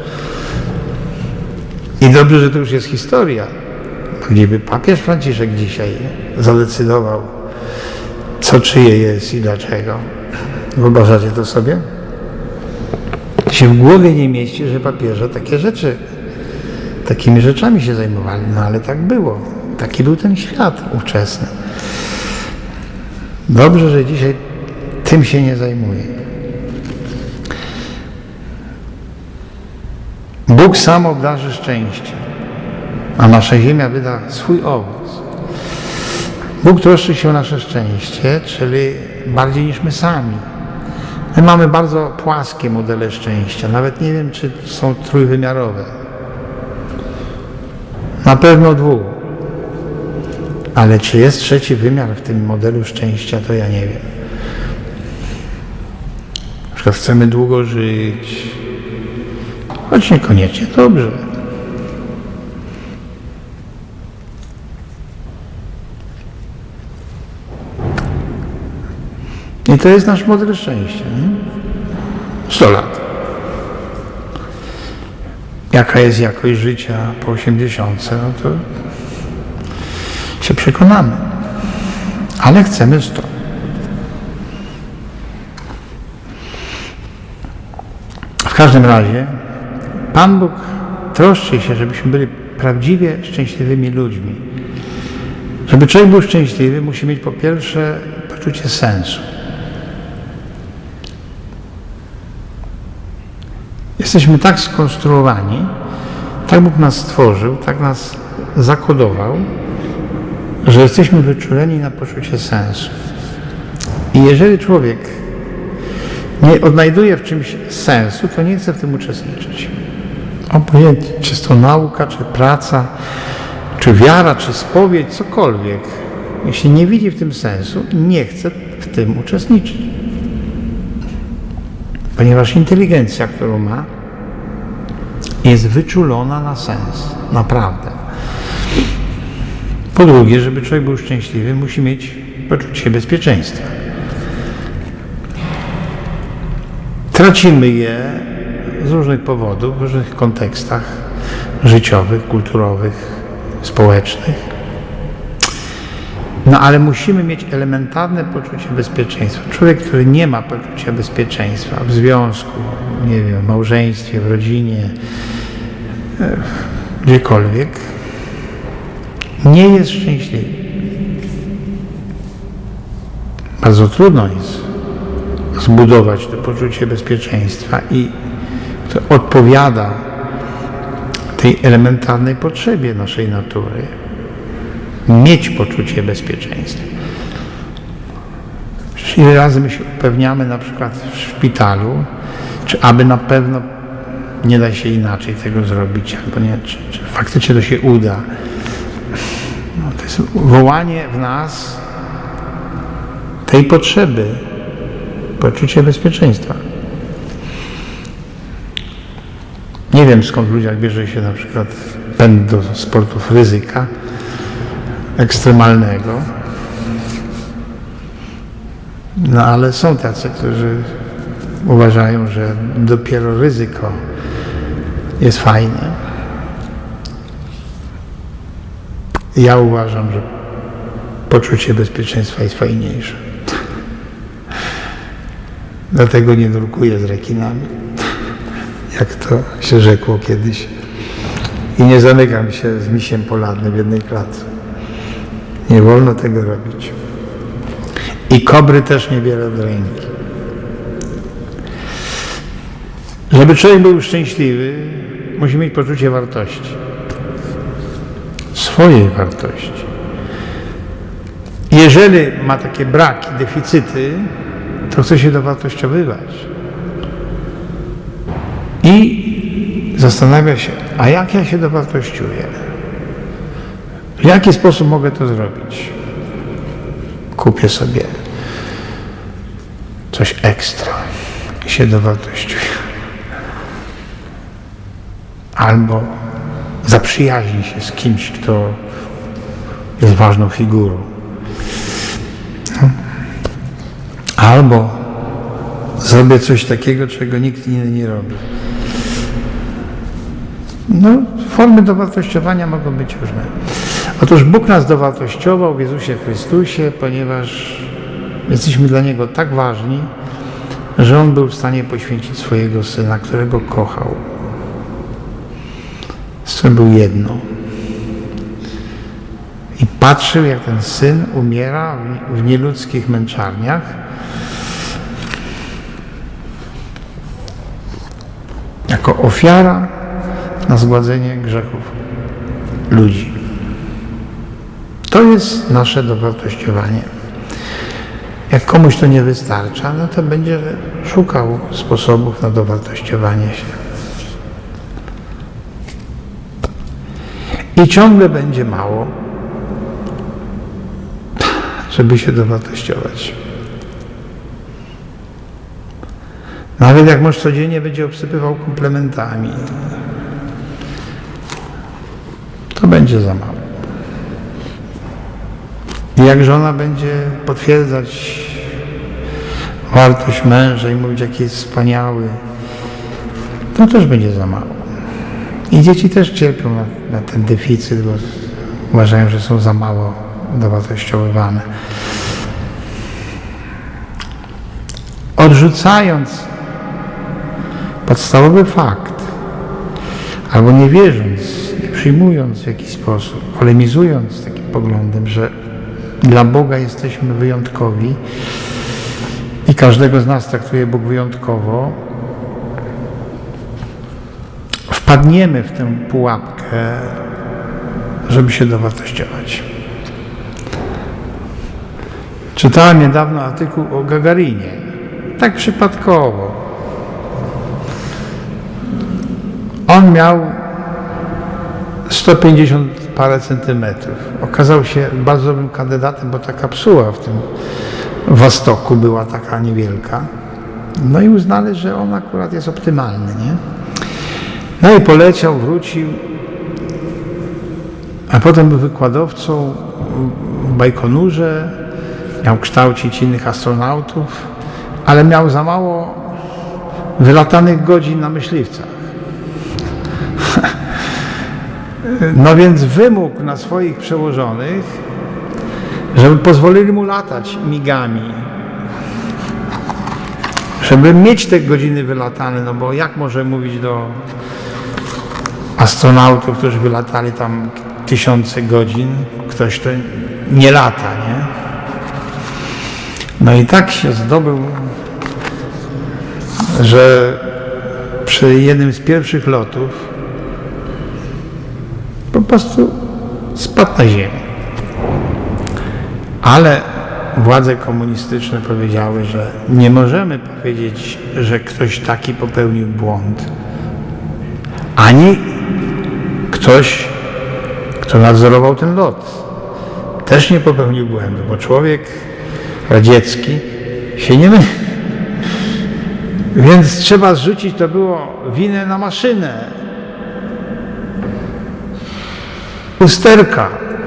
I dobrze, że to już jest historia. Gdyby papież Franciszek dzisiaj zadecydował, co czyje jest i dlaczego. Wyobrażacie to sobie? Się w głowie nie mieści, że papieże takie rzeczy, takimi rzeczami się zajmowali. No ale tak było. Taki był ten świat ówczesny. Dobrze, że dzisiaj tym się nie zajmuje. Bóg sam obdarzy szczęściem, a nasza ziemia wyda swój owoc. Bóg troszczy się o nasze szczęście, czyli bardziej niż my sami. My mamy bardzo płaskie modele szczęścia. Nawet nie wiem, czy są trójwymiarowe. Na pewno dwóch. Ale czy jest trzeci wymiar w tym modelu szczęścia, to ja nie wiem. Na przykład chcemy długo żyć, choć niekoniecznie dobrze. I to jest nasz model szczęścia. Nie? sto lat. Jaka jest jakość życia po osiemdziesiątce, no to się przekonamy. Ale chcemy sto. W każdym razie Pan Bóg troszczy się, żebyśmy byli prawdziwie szczęśliwymi ludźmi. Żeby człowiek był szczęśliwy, musi mieć po pierwsze poczucie sensu. Jesteśmy tak skonstruowani, tak Bóg nas stworzył, tak nas zakodował, że jesteśmy wyczuleni na poczucie sensu. I jeżeli człowiek nie odnajduje w czymś sensu, to nie chce w tym uczestniczyć. Obojętnie, czy jest to nauka, czy praca, czy wiara, czy spowiedź, cokolwiek. Jeśli nie widzi w tym sensu, nie chce w tym uczestniczyć. Ponieważ inteligencja, którą ma, jest wyczulona na sens. Naprawdę. Po drugie, żeby człowiek był szczęśliwy, musi mieć poczucie bezpieczeństwa. Tracimy je z różnych powodów, w różnych kontekstach życiowych, kulturowych, społecznych. No ale musimy mieć elementarne poczucie bezpieczeństwa. Człowiek, który nie ma poczucia bezpieczeństwa w związku, nie wiem, w małżeństwie, w rodzinie, gdziekolwiek, nie jest szczęśliwy. Bardzo trudno jest zbudować to poczucie bezpieczeństwa i to odpowiada tej elementarnej potrzebie naszej natury. Mieć poczucie bezpieczeństwa. Przecież ile razy my się upewniamy na przykład w szpitalu, czy aby na pewno nie da się inaczej tego zrobić, albo nie, czy, czy faktycznie to się uda. No, to jest wołanie w nas tej potrzeby, poczucie bezpieczeństwa. Nie wiem, skąd w ludziach bierze się na przykład pęd do sportów ryzyka ekstremalnego. No ale są tacy, którzy uważają, że dopiero ryzyko jest fajne. Ja uważam, że poczucie bezpieczeństwa jest fajniejsze. Dlatego nie nurkuję z rekinami, jak to się rzekło kiedyś. I nie zamykam się z misiem polarnym w jednej klatce. Nie wolno tego robić. I kobry też nie biorę do ręki. Żeby człowiek był szczęśliwy, musi mieć poczucie wartości. Swojej wartości. Jeżeli ma takie braki, deficyty, to chce się dowartościowywać. I zastanawia się, a jak ja się dowartościuję? W jaki sposób mogę to zrobić? Kupię sobie coś ekstra i się dowartościuję. Albo zaprzyjaźni się z kimś, kto jest ważną figurą. Albo zrobię coś takiego, czego nikt inny nie robi. No, formy dowartościowania mogą być różne. Otóż Bóg nas dowartościował w Jezusie Chrystusie, ponieważ jesteśmy dla Niego tak ważni, że On był w stanie poświęcić swojego Syna, którego kochał. Z którym był jedno. I patrzył, jak ten Syn umiera w nieludzkich męczarniach. Jako ofiara na zgładzenie grzechów ludzi. To jest nasze dowartościowanie. Jak komuś to nie wystarcza, no to będzie szukał sposobów na dowartościowanie się. I ciągle będzie mało, żeby się dowartościować. Nawet jak mąż codziennie będzie obsypywał komplementami, to będzie za mało. I jak żona będzie potwierdzać wartość męża i mówić, jaki jest wspaniały, to też będzie za mało. I dzieci też cierpią na, na ten deficyt, bo uważają, że są za mało dowartościowywane. Odrzucając podstawowy fakt, albo nie wierząc, nie przyjmując w jakiś sposób, polemizując z takim poglądem, że dla Boga jesteśmy wyjątkowi i każdego z nas traktuje Bóg wyjątkowo, wpadniemy w tę pułapkę, żeby się dowartościować. Czytałem niedawno artykuł o Gagarinie, tak przypadkowo. On miał sto pięćdziesiąt parę centymetrów. Okazał się bardzo dobrym kandydatem, bo ta kapsuła w tym Wostoku była taka niewielka. No i uznali, że on akurat jest optymalny, nie? No i poleciał, wrócił, a potem był wykładowcą w Bajkonurze, miał kształcić innych astronautów, ale miał za mało wylatanych godzin na myśliwcach. No więc wymógł na swoich przełożonych, żeby pozwolili mu latać migami, żeby mieć te godziny wylatane, no bo jak może mówić do astronautów, którzy wylatali tam tysiące godzin, ktoś to nie lata, nie? No i tak się zdobył, że przy jednym z pierwszych lotów po prostu spadł na ziemię. Ale władze komunistyczne powiedziały, że nie możemy powiedzieć, że ktoś taki popełnił błąd. Ani ktoś, kto nadzorował ten lot, też nie popełnił błędu, bo człowiek radziecki się nie myli. Więc trzeba zrzucić to było winę na maszynę. Usterka.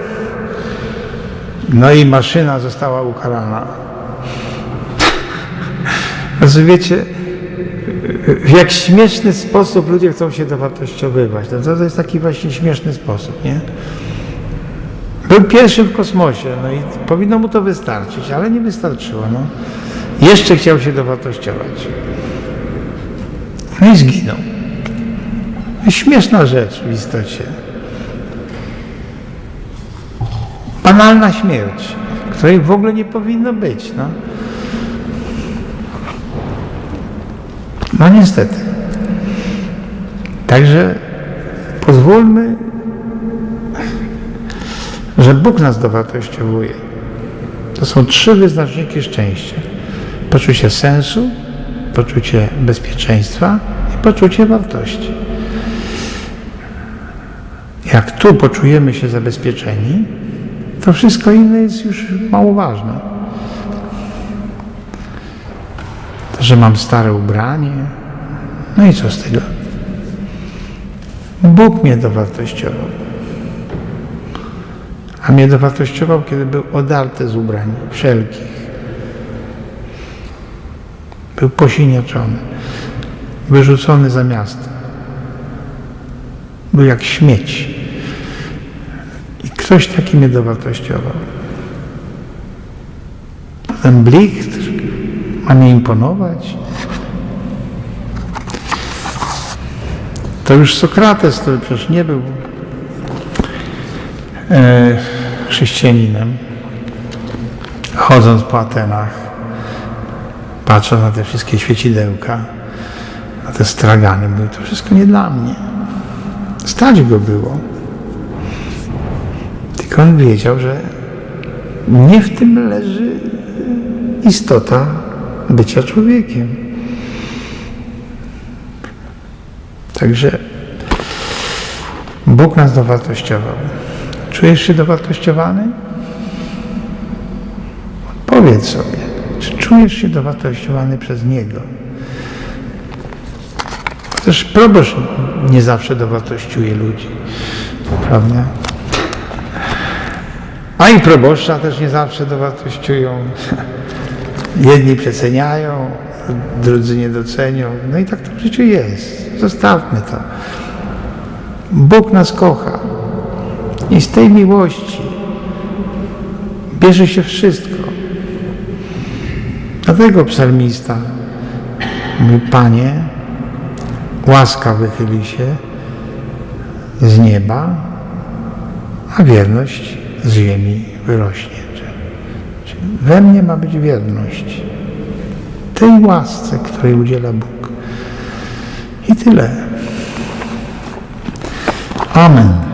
No i maszyna została ukarana. Rozumiecie, w jak śmieszny sposób ludzie chcą się dowartościowywać. No to jest taki właśnie śmieszny sposób, nie? Był pierwszym w kosmosie, no i powinno mu to wystarczyć, ale nie wystarczyło, no. Jeszcze chciał się dowartościować. No i zginął. Śmieszna rzecz w istocie. Banalna śmierć, której w ogóle nie powinno być, no. No niestety. Także pozwólmy, że Bóg nas dowartościowuje. To są trzy wyznaczniki szczęścia. Poczucie sensu, poczucie bezpieczeństwa i poczucie wartości. Jak tu poczujemy się zabezpieczeni, to wszystko inne jest już mało ważne. To, że mam stare ubranie, no i co z tego? Bóg mnie dowartościował. A mnie dowartościował, kiedy był odarty z ubrań wszelkich. Był posiniaczony, wyrzucony za miasto. Był jak śmieć. I ktoś taki mnie dowartościował. Ten blichtr ma mnie imponować. To już Sokrates, który przecież nie był e, chrześcijaninem, chodząc po Atenach, patrząc na te wszystkie świecidełka, na te stragany, mówił, to wszystko nie dla mnie. Stać go było. Tylko on wiedział, że nie w tym leży istota bycia człowiekiem. Także Bóg nas dowartościował. Czujesz się dowartościowany? Powiedz sobie, czy czujesz się dowartościowany przez Niego? Też proboszcz nie zawsze dowartościuje ludzi, prawda? A i proboszcza też nie zawsze dowartościują. Jedni przeceniają, drudzy nie docenią. No i tak to w życiu jest. Zostawmy to. Bóg nas kocha. I z tej miłości bierze się wszystko. Dlatego psalmista mówi, Panie, łaska wychyli się z nieba, a wierność z ziemi wyrośnie. We mnie ma być wierność tej łasce, której udziela Bóg. I tyle. Amen.